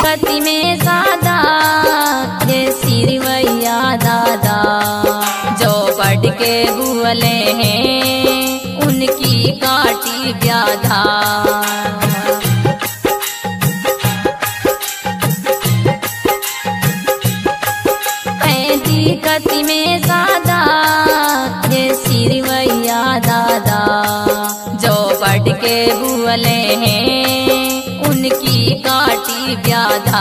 गति में सादा ये सिरवैया दादा जो बढ़ के बुअले हैं उनकी काटी व्याधा। पैदी गति में सादा ये सिरवैया दादा जो बढ़ के बुअले हैं उनकी काटी व्याधा।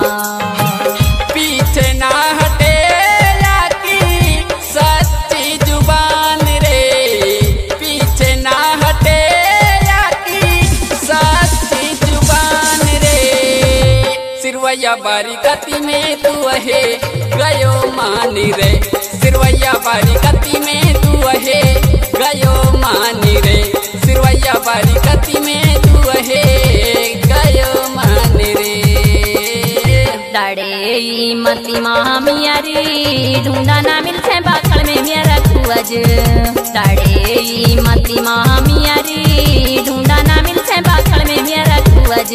पीछे ना हटे की सच्ची जुबान रे, पीछे ना हटे की सच्ची जुबान रे। सिरवैया बारी गति में तू है गयो मानी रे, सिरवैया बारी गति में तू है गयो मानी रे, सिरवैया बारी गति में तू है गयो मानी रे। दाड़े मती मामियारी ढूंढा ना मिलते बाखड़ में मेरा खुअज। दाड़े मती मामियारी ढूंढा ना मिलते बाखड़ में मेरा खुअज।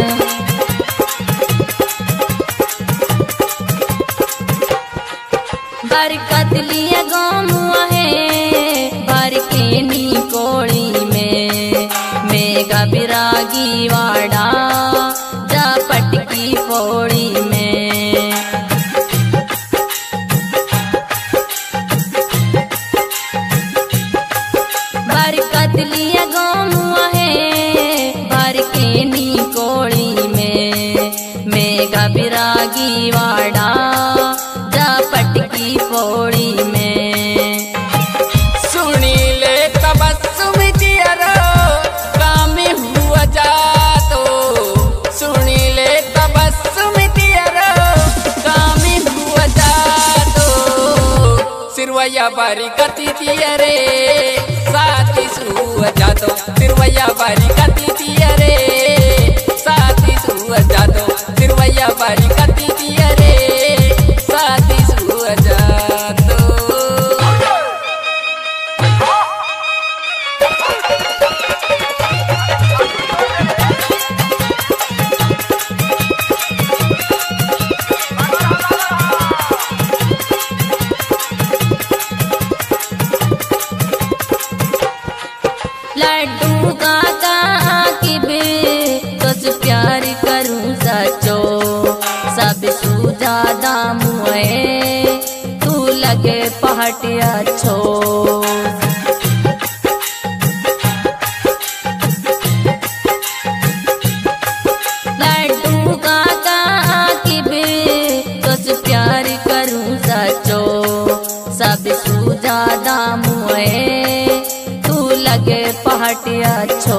बरकत लिए गौमुआ है बरकेनी कोड़ी में मेघा बिरागी वाड़ा जा पटकी पौड़ी में। बरकत लिए गौमुआ है बरकेनी कोड़ी में मेघा बिरागी वाड़ा पटकी पौड़ी में। सुनी ले तबस्सुम जियरो काम हुआ जातो, सुनी ले तबस्सुम जियरो काम हुआ जातो। सिरवैया बारी गति तियरे साथी सुआ जातो, सिरवैया बारी गति तियरे साथी सुआ जातो, सिरवैया बारी गति तियरे साथी सुआ जातो। लड्डू काका की भी तुझ प्यार करूं सचो सब सूझा दामुए तू लगे पहाटिया छो। लड्डू काका की भी तुझ प्यार करूं सचो सब सूझा दामुए तू लगे पहाटिया छो।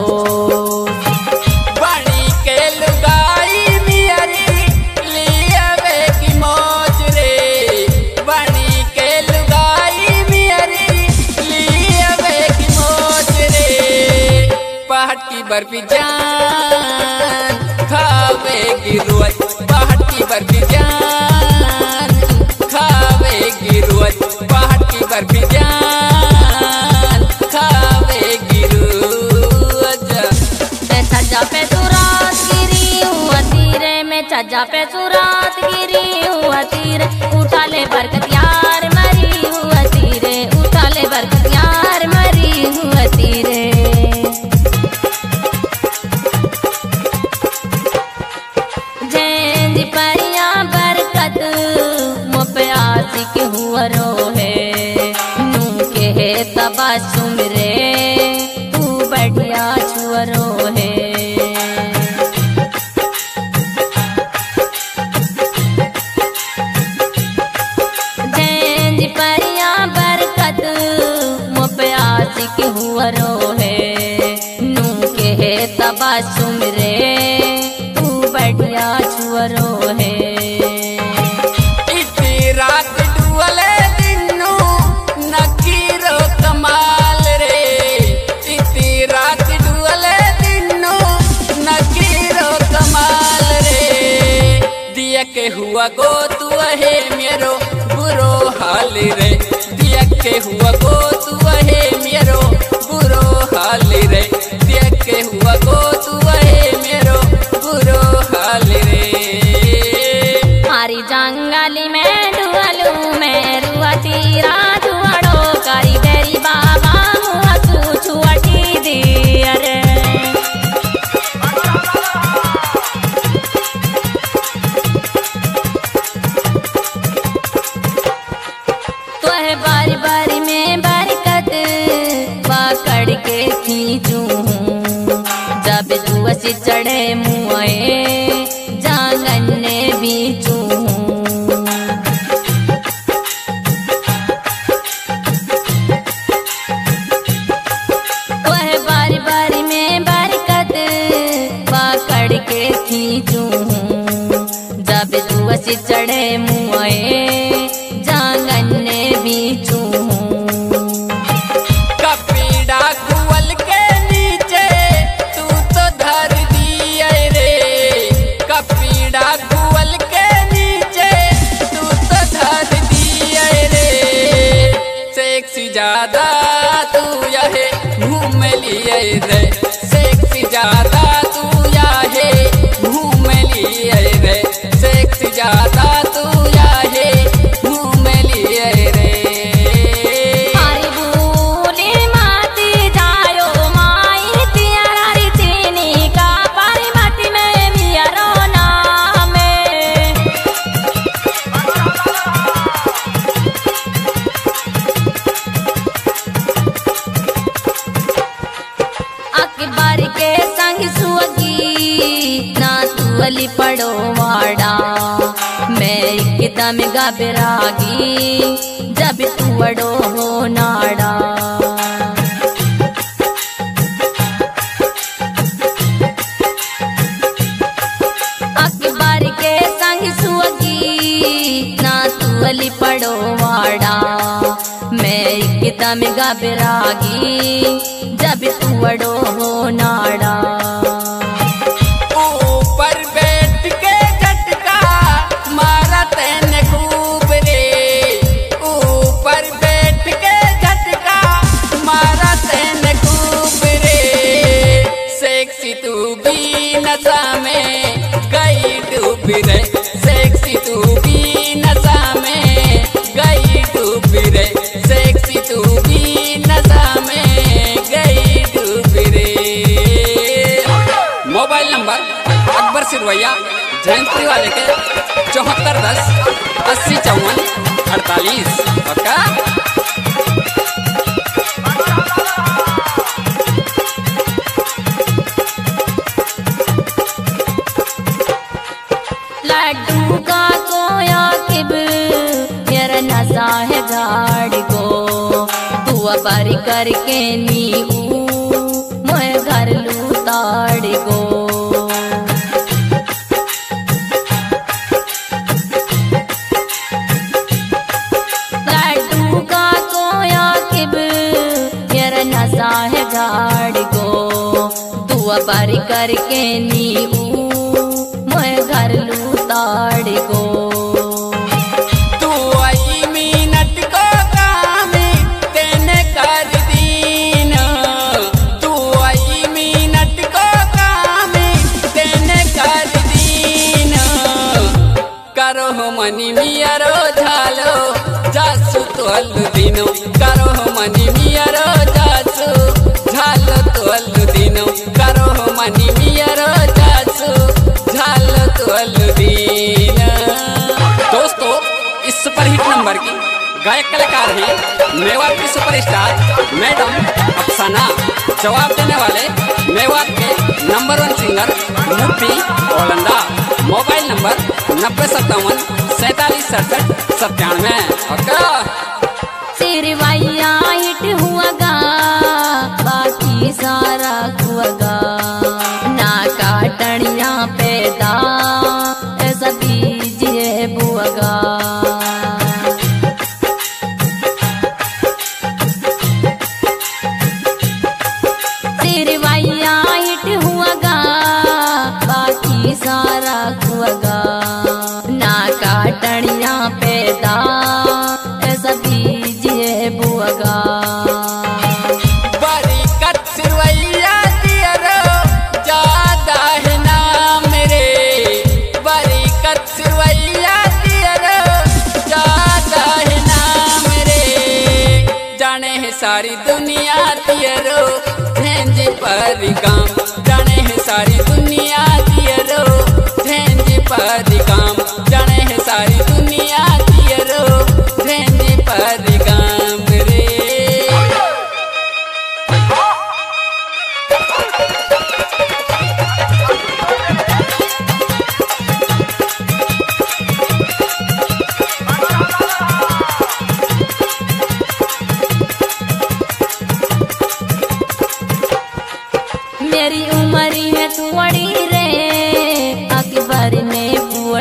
बड़ी के लुगाई मियारी लियावे की मौज रे, बड़ी के लुगाई मियारी लियावे की मौज रे। पहाड़ की बर्फी जान खावेगी रोज, पहाड़ की बर्फी जान खावेगी रोज, पहाड़ की बर्फी जान खावेगी रोज। छज्जा पे सुरात गिरी हुआ तीरे में, छज्जा पे सुरात गिरी हुआ तीरे उठा ले बरकत यार मरी हुआ तीरे, उठा ले बरकत यार मरी हुआ तीरे। जैन परिया बरकत मोपे आशिक हुआ रो है नू के है तबासुम रे तू बढ़िया छुअरो है। जैन परिया बरकत मोपे आशिक हुआ रो है नू के है तबासुम रे तू बढ़िया छुअरो है। इतनी रात डुअले दिनू नकीरो कमाल रे, इतनी रात डुअले दिनू नकीरो कमाल रे। दिया के हुआ गो तू है मेरो बुरो हाल रे, दिया के हुआ गो तू है मेरो बुरो हाल रे, दिया के हुआ गो तू है मेरो बुरो हाल रे। वसी चढ़े मुए जांगन ने बीचू वह बारी बारी में बरकत पकड़ के खींचू जब तू वसी चढ़े मुए जांगन ने बीचू ज्यादा तू यहे घूम लिए रे सेक्सी ज्यादा तू यहे घूम लिए रे सेक्सी ज्यादा तू यहे घूम लिए रे हरी भूली माती जायो माई तियारी चीनी का पारी माटी में मियारो नाम अकबर के संग सुअगी ना तू अली पड़ो वाड़ा मैं एकदम घबरागी जब तू बड़ो हो नाड़ा अकबर के संग सुअगी ना तू अली पड़ो वाड़ा मैं एकदम घबरागी जब तू बड़ो हो नाड़ा ऊपर बैठ के झटका मारा तेने खूब रे ऊपर बैठ के झटका मारा तेने खूब रे सेक्सी तू भी नशा में गई डूब रे सेक्सी तू भी नशा में गई डूब रे सेक्सी तू भी नशा में गई डूब रे। मोबाइल नंबर अकबर सिरवैया जयंती वाले के 7410 8054 48 पक्का। लड्डू का कोया किब मेरा नशा है झाड़ को तू बारी करके नीऊ मैं घर लू ताड़ को लड्डू का कोया किब मेरा नशा है झाड़ को तू बारी करके नीऊ मैं घर लू ताड़ को तू आई मिनट को काम तेने कर दीन तू आई मिनट को काम तेने कर दीन करो मनी मियारो झालो जासु तो अल्लु दिनो करो मनी मियारो जासु झालो तो अल्लु दिनो करो मनी मियारो जासु झालो तो अल्लु दीना। दोस्तों इस सुपरहिट नंबर की गायक कलाकार हैं मेवात की सुपरस्टार मैडम अफसाना। जवाब देने वाले मेवात के नंबर 1 सिंगर मुफ्ती ओलंदा। Mobile number 9057 47 67 97। सिरवैया हिट हुआ गा बाकी सारा खुआगा ना काटनिया पैदा ऐसा बीजिए बुआगा सिरवैया हिट हुआ गा बाकी सारा खुआगा ना काटनिया पैदा ऐसा बीजिए बुआगा बरकत सिरवैया दियरो ज्यादा है नाम रे बरकत सिरवैया दियरो ज्यादा है नाम रे जाने है सारी दुनिया दियरो भेंज पर काम जाने है सारी दुनिया दियरो भेंज पर काम जाने है सारी दुनिया दियरो भेंज पर काम रे।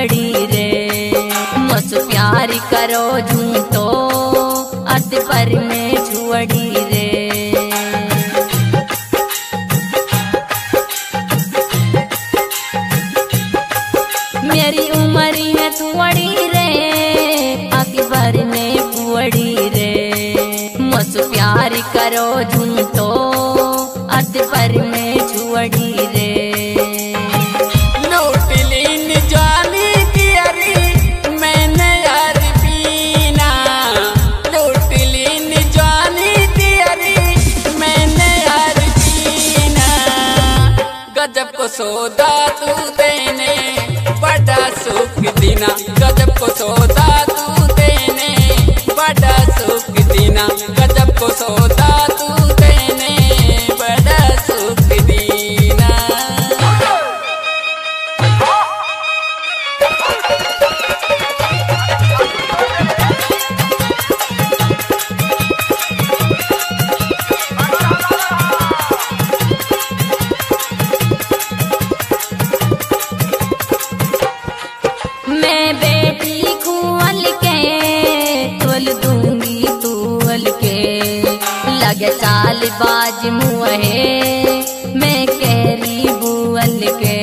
छुअड़ी रे। मुझ प्यार करो झूठो अत पर में छुअड़ी रे। मेरी उम्र है थुअड़ी रे अकबर ने कुअड़ी रे। मुझ प्यार करो झूठो अत पर में छुअड़ी रे। लूटलीन जानी दियरी मैंने यार पीना। लूटलीन जानी दियरी मैंने यार पीना। गजब को सौदा तू देने बड़ा सुख दीना। गजब को सौदा तू देने बड़ा सुख दीना। गजब को सौदा तू देने बड़ा सुख दीना। मैं बेटी खुअल के तोल दूंगी तूल के। लगे चाल बाज मुहे मैं कैरी बुअल के।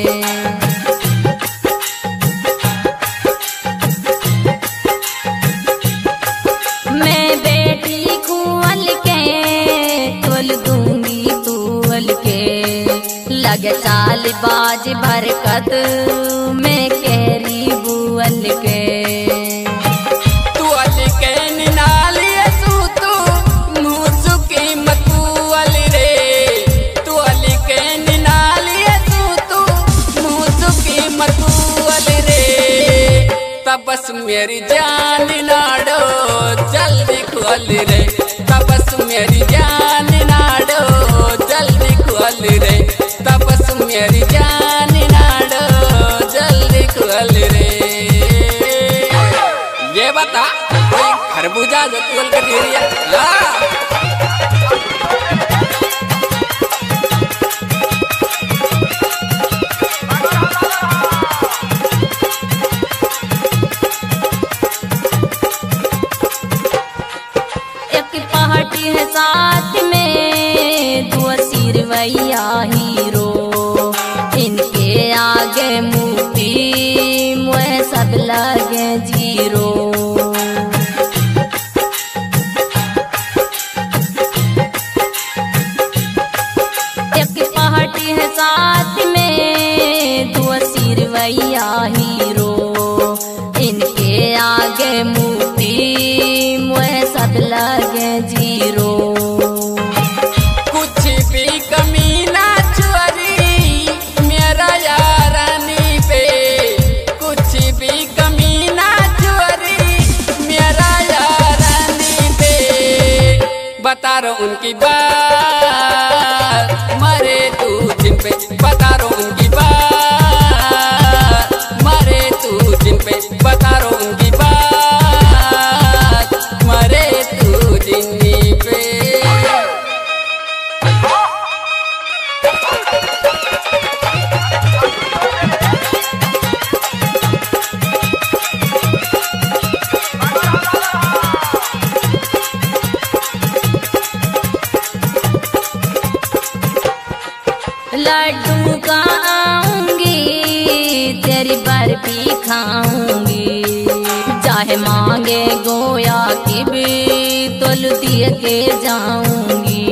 मैं बेटी खुअल के तोल दूंगी तूल के। लगे चाल बाज बरकत मैं कैरी बुअल के। तुअल के निनालिए सूतू मुसुकी मकुअल रे। तुअल के निनालिए सूतू मुसुकी मकुअल रे। तब बस मेरी जान नाडो जल्दी खुअल रे। तब बस मेरी जान नाडो जल्दी खुअल रे। तब बस मेरी जान नाडो जल्दी खुअल रे। ये बता कोई खरबूजा जो तुअल के ढेरिया एक पार्टी है साथ में दो सिरवैया हीरो। इनके आगे मूर्ति मुझे सब लगे जीरो। एक पार्टी है साथ में दो सिरवैया हीरो। इनके आगे मूर्ति मुझे सब लगे जीरो। कुछ भी कमी ना चोरी मेरा यारानी पे। कुछ भी कमी ना चोरी मेरा यारानी पे। बता रहा उनकी बात मरे तू जिन पे। बता रहा उनकी बात मरे तू जिन पे। बता रहा उनकी बात मरे तू जिन पे। लड्डू खाऊंगी तेरी बर्फी खाऊंगी। चाहे मांगे गोया की भी तोल दिए के जाऊंगी।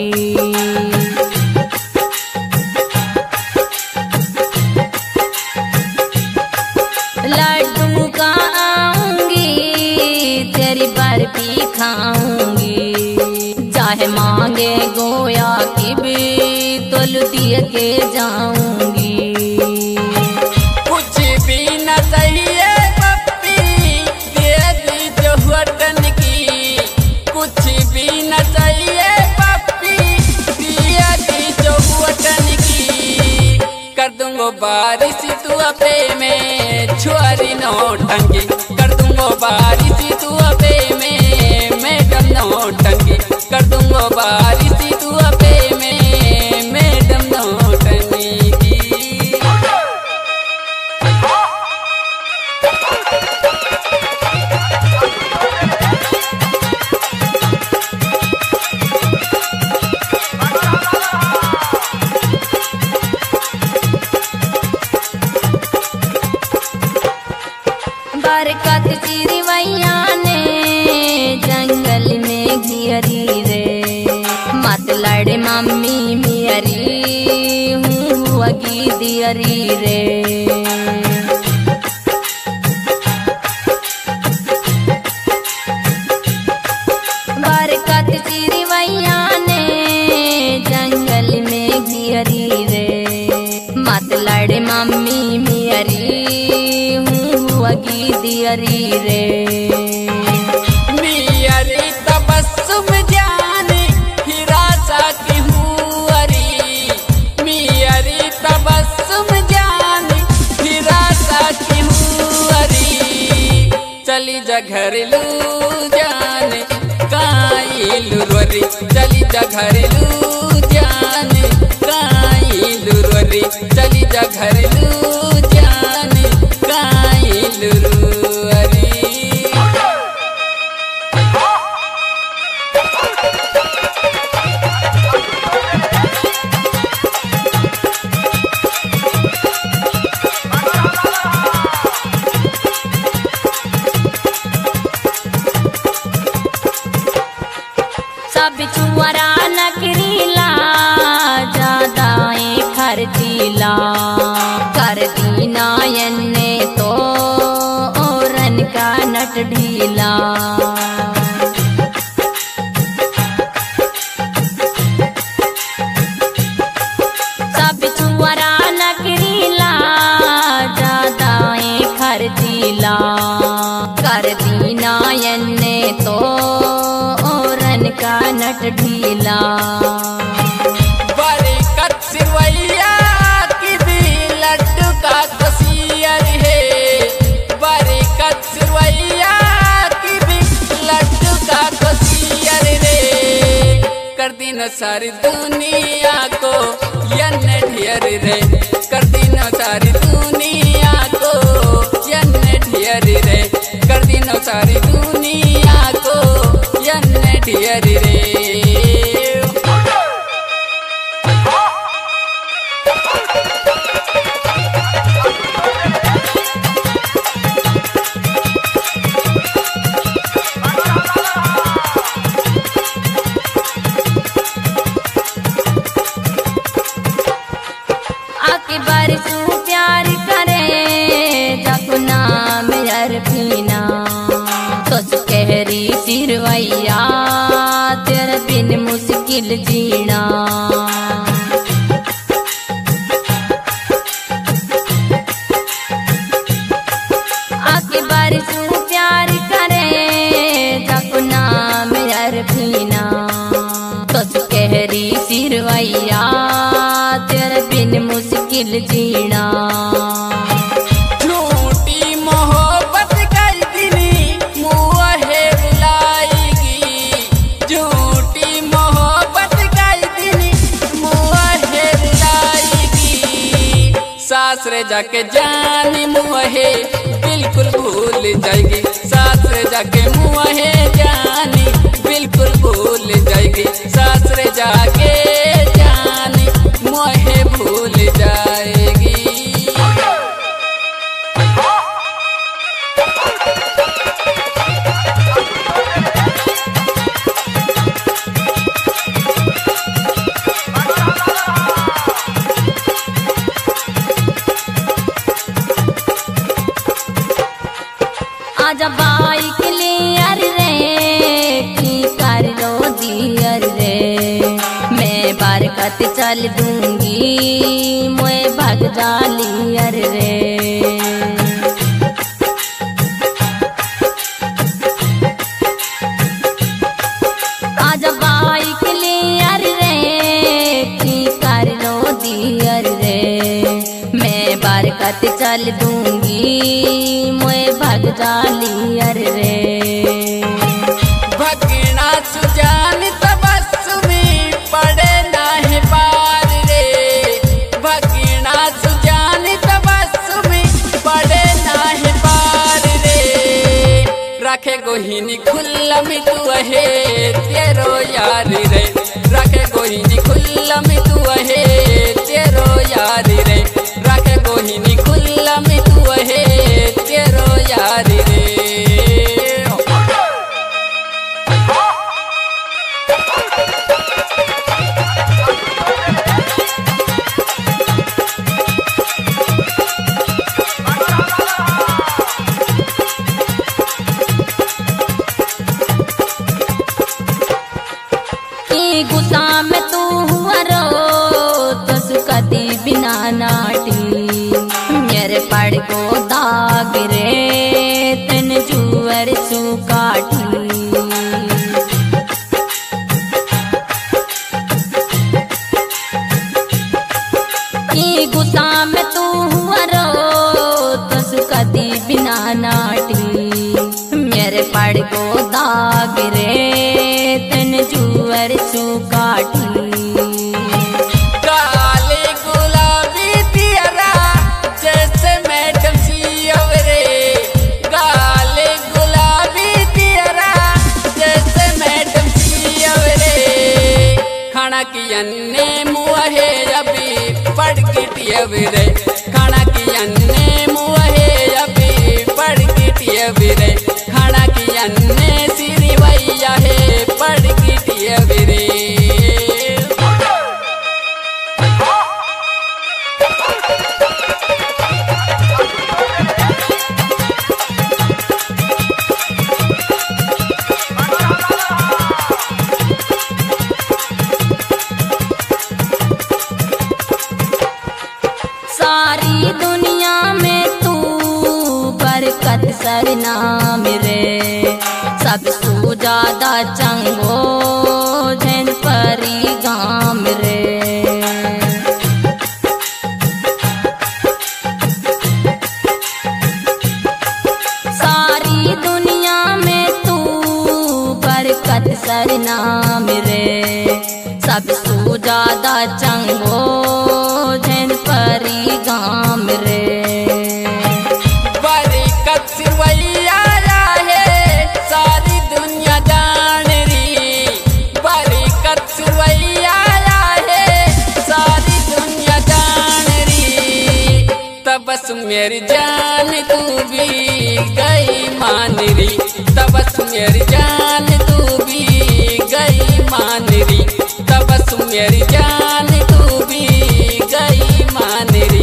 लड्डू खाऊंगी तेरी बर्फी खाऊंगी। चाहे मांगे गोया की भी तोल दिए के जाऊंगी। कुछ भी न चाहिए पप्पी दे दी जो हुटन की। कुछ भी न चाहिए पप्पी दे दी जो हुटन की। कर दूंगो बारिश तू अपे में छुआरी नौटंकी। कर दूंगो बारिश तू अपे में मैडम नौटंकी। कर दूंगो बारिश तू अपे में मैडम नौटंकी। बरकत चिरवैया ने जंगल में घियरी रे, मत लड़ मम्मी मियरी हूँ अगी दियरी रे। बरकत चिरवैया ने जंगल में घियरी रे, मत लड़ मम्मी मियरी हूँ अगी दियरी रे। मियरी तबस्सुम जाने हीरा सा की हुअरी, मियरी तबस्सुम जाने हीरा सा की हुअरी। चली जा घरेलू जाने काइलू रोरी, चली जा घरेलू जाने काइलू रोरी, चली जा घरेलू जाने काइलू रोरी। सब चुअरा नकरीला ज्यादाए खर्चीला, कर दीना यन्ने तो औरन का नट ढीला। सब चुअरा नकरीला ज्यादाए खर्चीला, कर दीना यन्ने तो का नट ढीला। बरकत चिरवैया की दी लड्डू का कसियर है, बरकत चिरवैया की दी लड्डू का कसियर रे। कर दिन सारी दुनिया को यन ढेर रे, कर दिन सारी दुनिया को यन ढेर रे, कर दिन सारी दुनिया को यन ढेर रे। अकबर तू प्यार करे जब नाम अरफीना, तो कहरी चिरवैया तेरे बिन मुश्किल जीना। अकबर तू प्यार करे जब नाम अरफीना, तो कहरी चिरवैया तेरे बिन मुश्किल जीना। झूठी मोहब्बत कर दिली मुँहे रुलाएगी, झूठी मोहब्बत कर दिली मुँहे रुलाएगी। सासरे जाके जानी मुँहे बिल्कुल भूल जाएगी, सासरे जाके मुँहे जानी बिल्कुल भूल जाएगी, सासरे जाके जानी मुँहे भूल जाएगी। आजा बाइक लियर रे की कर लो दियर रे, मैं बरकत चल दूंगी मोए भग जालियर रे। आजा बाइक लियर रे की कर लो दियर रे, मैं बरकत चल दूंगी मोए भग जालियर रे। भगना सुजान तबस्सुमी पड़े नाहि पार रे, भगना सुजान तबस्सुमी पड़े नाहि पार रे। रखे गोहिनी खुल्लम तू है तेरो यार रे, रखे गोहिनी खुल्लम तू है तेरो यार रे, रखे गोहिनी खुल्लम तू है तेरो यार रे। को दाग रे तन जुवर सुकाठी। की गुस्सा में तू हुआ रो तो सुकती बिना नाटी। मेरे पड़ को दाग रे तन जुवर सुकाठी। काले गुलाबी तेरा जैसे मैडम सियव रे, काले गुलाबी तेरा जैसे मैडम सियव रे। खाना की अन्ने मुहे अभी पड़ गिटियव रे, खाना की अन्ने मुहे अभी पड़ गिटियव रे। खाना की अन्ने सिरी भैया है पड़ गिटियव रे। सारी दुनिया में तू बरकत सरनाम रे। सबसे ज्यादा चंगो झन परी गाम रे। सारी दुनिया में तू बरकत सरनाम रे। सबसे ज्यादा चंगो झन परी गाम रे। बरकत सिरवैया है सारी दुनिया जान री, बरकत सिरवैया है सारी दुनिया जान री। तब बस मेरी जान तू भी गई मान री, तब बस मेरी जान तू भी गई मान री। तब बस मेरी जान तू भी गई मान री।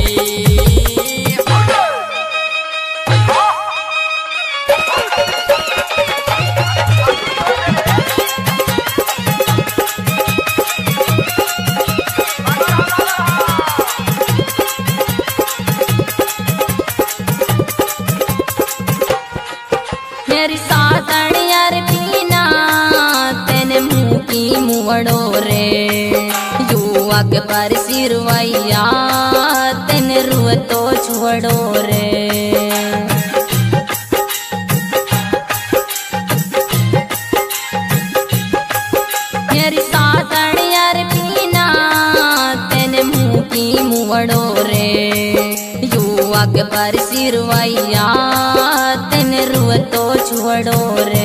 मेरी सातन यार पीना तेने मुँह की मुवड़ो रे। युवक पर सिरवैया तेने रुआ तो छोड़ो रे। मेरी सातन यार पीना तेने मुँह की मुवड़ो रे। युवक पर सिरवैया तेने रुआ तो छोड़ो रे।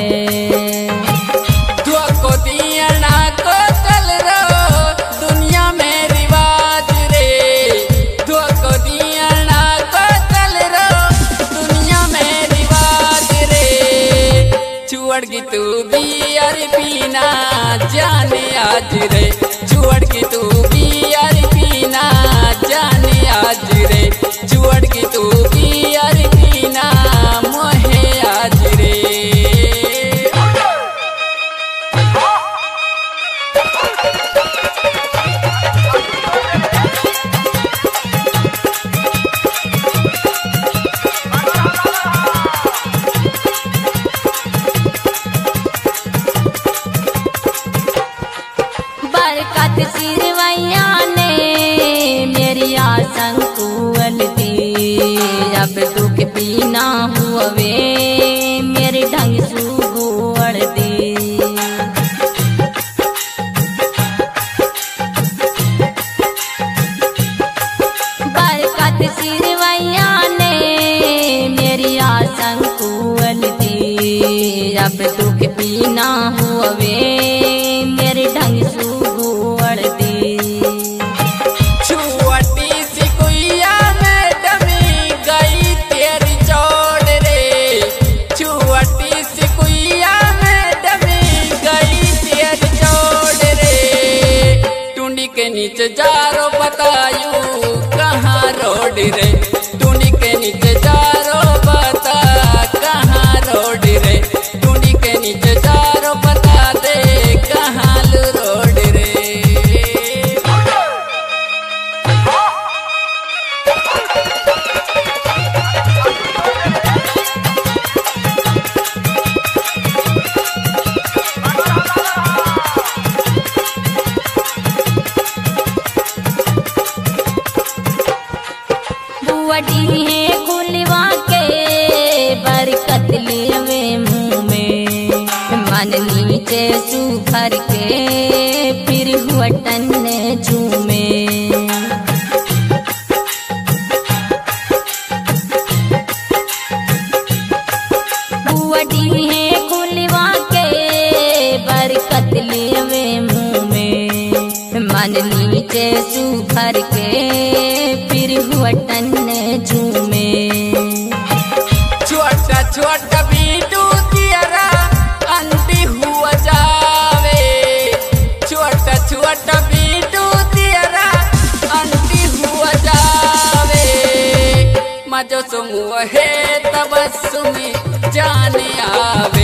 को दिया ना को कल रो दुनिया में रिवाज रे, को दिया ना को कल रो दुनिया में रिवाज रे। छुअड़ की तू भी यार पीना जाने आज रे, छुअड़ की तू भी यार पीना जाने आज रे। छुअड़ की तू भी यार पीना मोहे आज रे। बरकत सिरवैया ने मेरी आसन कुवल दी। अब दुख पीना हुआ वे मेरे ढंग सुगुड़ दी। बरकत सिरवैया ने मेरी आसन कुवल दी। अब दुख पीना हुआ वे मेरे ढंग सुगुड़ दी। छुअटी सी कुइया मैडम गई तेरी जोड़ रे, छुअटी सी कुइया मैडम गई तेरी जोड़ रे। टूंडी के नीचे जारो बतायू कहाँ रोड रे, टूंडी के नीचे जारो बता कहाँ रोड रे। टूंडी के नीचे जारो बता नीचे सुभर के फिर हुआ टन्ने झूमे। बुआटी है खुलवा के बरकत लेवे मुँह में, मन नीचे सुभर के फिर हुआ टन्ने झूमे। छोटा छोटा बीटू तियरा अंती हुआ जावे, छोटा छोटा बीटू तियरा अंती हुआ जावे। मजो समूह है तबस्सुमी जाने आवे।